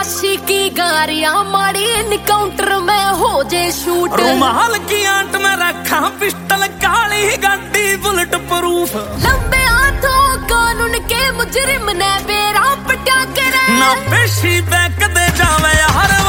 आशिकी गारियां माड़ी इनकाउंटर में हो जे शूट रुमाल की आंट में रखा पिस्टल काली गाड़ी बुलेट प्रूफ लंबे हाथों कानून के मुजरिम ने बेरा पटा के ना पेशी बैक दे जावे यार